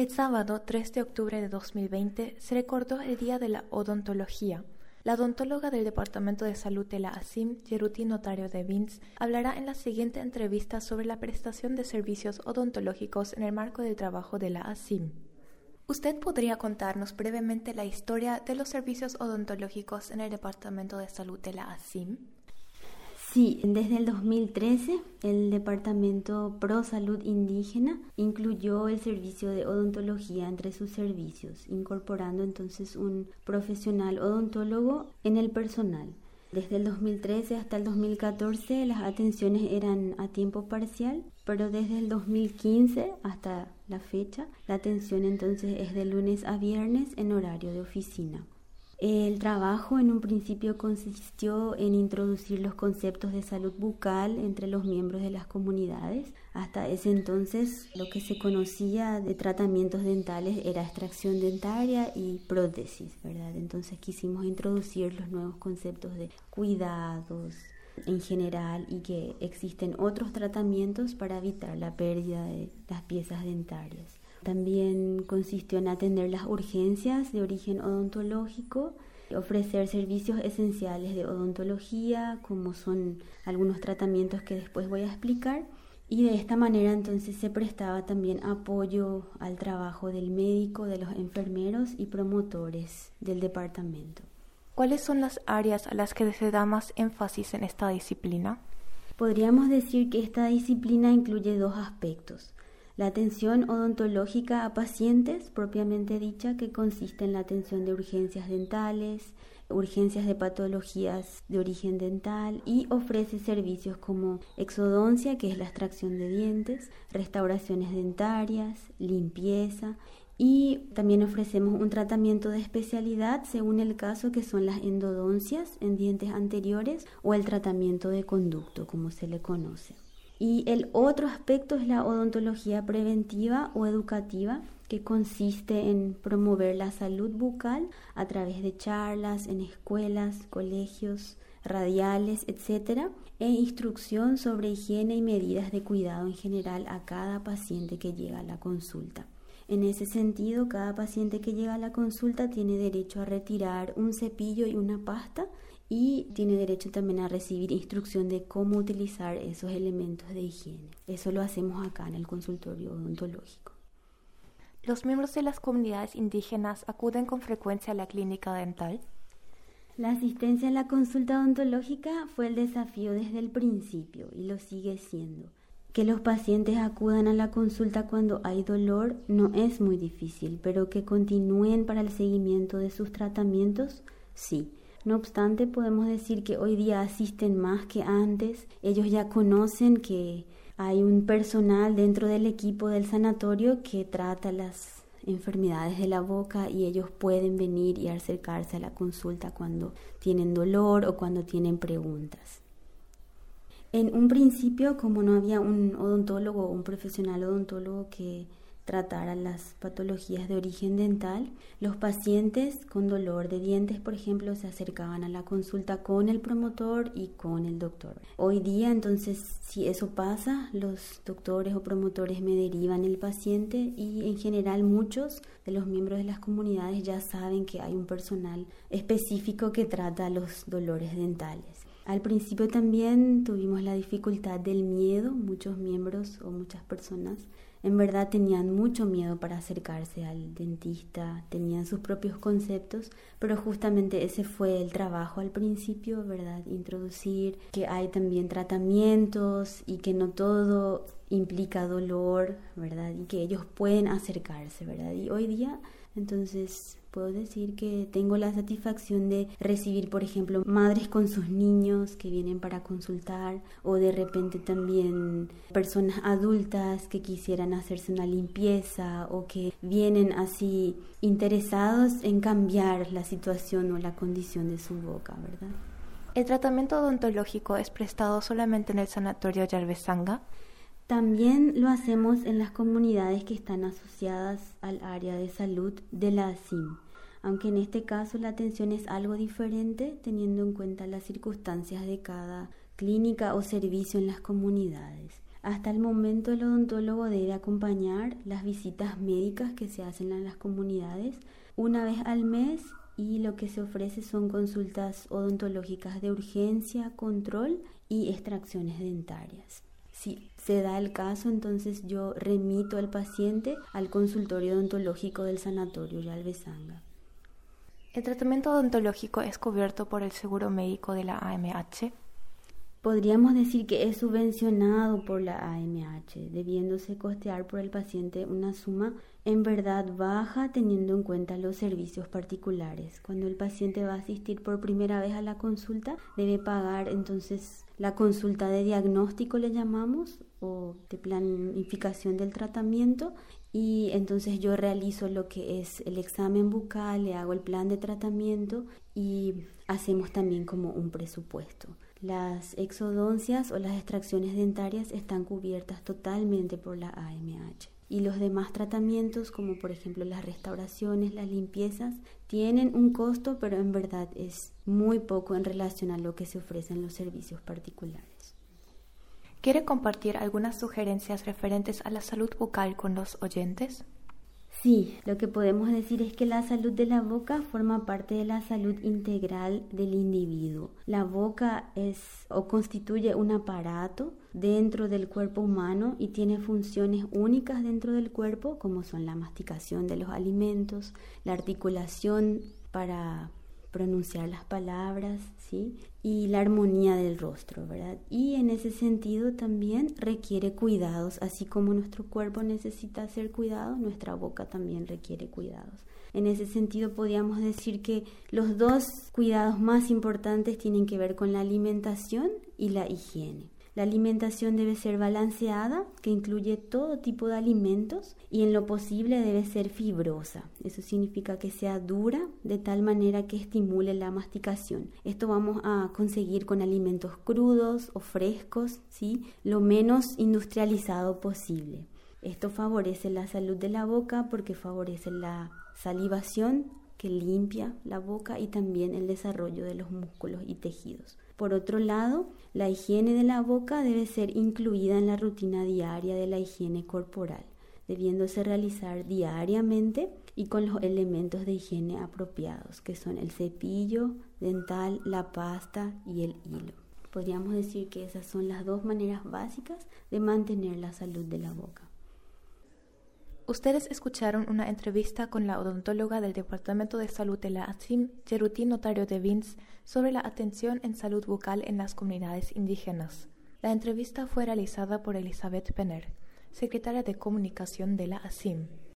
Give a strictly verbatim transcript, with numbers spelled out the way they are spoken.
El sábado tres de octubre de dos mil veinte se recordó el Día de la Odontología. La odontóloga del Departamento de Salud de la A S I M, Yeruti Notario de Vince, hablará en la siguiente entrevista sobre la prestación de servicios odontológicos en el marco del trabajo de la A S I M. ¿Usted podría contarnos brevemente la historia de los servicios odontológicos en el Departamento de Salud de la A S I M? Sí, desde el dos mil trece el Departamento Pro Salud Indígena incluyó el servicio de odontología entre sus servicios, incorporando entonces un profesional odontólogo en el personal. Desde el dos mil trece hasta el dos mil catorce las atenciones eran a tiempo parcial, pero desde el dos mil quince hasta la fecha la atención entonces es de lunes a viernes en horario de oficina. El trabajo en un principio consistió en introducir los conceptos de salud bucal entre los miembros de las comunidades. Hasta ese entonces lo que se conocía de tratamientos dentales era extracción dentaria y prótesis, ¿verdad? Entonces quisimos introducir los nuevos conceptos de cuidados en general y que existen otros tratamientos para evitar la pérdida de las piezas dentarias. También consistió en atender las urgencias de origen odontológico, ofrecer servicios esenciales de odontología, como son algunos tratamientos que después voy a explicar, y de esta manera entonces se prestaba también apoyo al trabajo del médico, de los enfermeros y promotores del departamento. ¿Cuáles son las áreas a las que se da más énfasis en esta disciplina? Podríamos decir que esta disciplina incluye dos aspectos. La atención odontológica a pacientes, propiamente dicha, que consiste en la atención de urgencias dentales, urgencias de patologías de origen dental y ofrece servicios como exodoncia, que es la extracción de dientes, restauraciones dentarias, limpieza y también ofrecemos un tratamiento de especialidad según el caso, que son las endodoncias en dientes anteriores o el tratamiento de conducto, como se le conoce. Y el otro aspecto es la odontología preventiva o educativa, que consiste en promover la salud bucal a través de charlas en escuelas, colegios, radiales, etcétera, e instrucción sobre higiene y medidas de cuidado en general a cada paciente que llega a la consulta. En ese sentido, cada paciente que llega a la consulta tiene derecho a retirar un cepillo y una pasta y tiene derecho también a recibir instrucción de cómo utilizar esos elementos de higiene. Eso lo hacemos acá en el consultorio odontológico. ¿Los miembros de las comunidades indígenas acuden con frecuencia a la clínica dental? La asistencia en la consulta odontológica fue el desafío desde el principio y lo sigue siendo. Que los pacientes acudan a la consulta cuando hay dolor no es muy difícil, pero que continúen para el seguimiento de sus tratamientos, sí. No obstante, podemos decir que hoy día asisten más que antes. Ellos ya conocen que hay un personal dentro del equipo del sanatorio que trata las enfermedades de la boca y ellos pueden venir y acercarse a la consulta cuando tienen dolor o cuando tienen preguntas. En un principio, como no había un odontólogo o un profesional odontólogo que tratara las patologías de origen dental, los pacientes con dolor de dientes, por ejemplo, se acercaban a la consulta con el promotor y con el doctor. Hoy día, entonces, si eso pasa, los doctores o promotores me derivan el paciente y en general muchos de los miembros de las comunidades ya saben que hay un personal específico que trata los dolores dentales. Al principio también tuvimos la dificultad del miedo. Muchos miembros o muchas personas en verdad tenían mucho miedo para acercarse al dentista, tenían sus propios conceptos, pero justamente ese fue el trabajo al principio, ¿verdad? Introducir que hay también tratamientos y que no todo implica dolor, ¿verdad? Y que ellos pueden acercarse, ¿verdad? Y hoy día, entonces, puedo decir que tengo la satisfacción de recibir, por ejemplo, madres con sus niños que vienen para consultar, o de repente también personas adultas que quisieran hacerse una limpieza o que vienen así interesados en cambiar la situación o la condición de su boca, ¿verdad? ¿El tratamiento odontológico es prestado solamente en el sanatorio Yalbezanga? También lo hacemos en las comunidades que están asociadas al área de salud de la A S I M, aunque en este caso la atención es algo diferente teniendo en cuenta las circunstancias de cada clínica o servicio en las comunidades. Hasta el momento el odontólogo debe acompañar las visitas médicas que se hacen en las comunidades una vez al mes, y lo que se ofrece son consultas odontológicas de urgencia, control y extracciones dentarias. Si se da el caso, entonces yo remito al paciente al consultorio odontológico del Sanatorio Yalbezanga. ¿El tratamiento odontológico es cubierto por el seguro médico de la A M H? Podríamos decir que es subvencionado por la A M H, debiéndose costear por el paciente una suma en verdad baja, teniendo en cuenta los servicios particulares. Cuando el paciente va a asistir por primera vez a la consulta, debe pagar entonces la consulta de diagnóstico, le llamamos, o de planificación del tratamiento, y entonces yo realizo lo que es el examen bucal, le hago el plan de tratamiento y hacemos también como un presupuesto. Las exodoncias o las extracciones dentarias están cubiertas totalmente por la A M H. Y los demás tratamientos, como por ejemplo las restauraciones, las limpiezas, tienen un costo, pero en verdad es muy poco en relación a lo que se ofrece en los servicios particulares. ¿Quiere compartir algunas sugerencias referentes a la salud bucal con los oyentes? Sí, lo que podemos decir es que la salud de la boca forma parte de la salud integral del individuo. La boca es o constituye un aparato dentro del cuerpo humano y tiene funciones únicas dentro del cuerpo, como son la masticación de los alimentos, la articulación para pronunciar las palabras, ¿sí? Y la armonía del rostro, ¿verdad? Y en ese sentido también requiere cuidados, así como nuestro cuerpo necesita ser cuidado, nuestra boca también requiere cuidados. En ese sentido podríamos decir que los dos cuidados más importantes tienen que ver con la alimentación y la higiene. La alimentación debe ser balanceada, que incluye todo tipo de alimentos, y en lo posible debe ser fibrosa. Eso significa que sea dura, de tal manera que estimule la masticación. Esto vamos a conseguir con alimentos crudos o frescos, ¿sí? Lo menos industrializado posible. Esto favorece la salud de la boca porque favorece la salivación, que limpia la boca, y también el desarrollo de los músculos y tejidos. Por otro lado, la higiene de la boca debe ser incluida en la rutina diaria de la higiene corporal, debiéndose realizar diariamente y con los elementos de higiene apropiados, que son el cepillo dental, la pasta y el hilo. Podríamos decir que esas son las dos maneras básicas de mantener la salud de la boca. Ustedes escucharon una entrevista con la odontóloga del Departamento de Salud de la A S I M, Yeruti Notario de Vince, sobre la atención en salud bucal en las comunidades indígenas. La entrevista fue realizada por Elizabeth Penner, secretaria de Comunicación de la A S I M.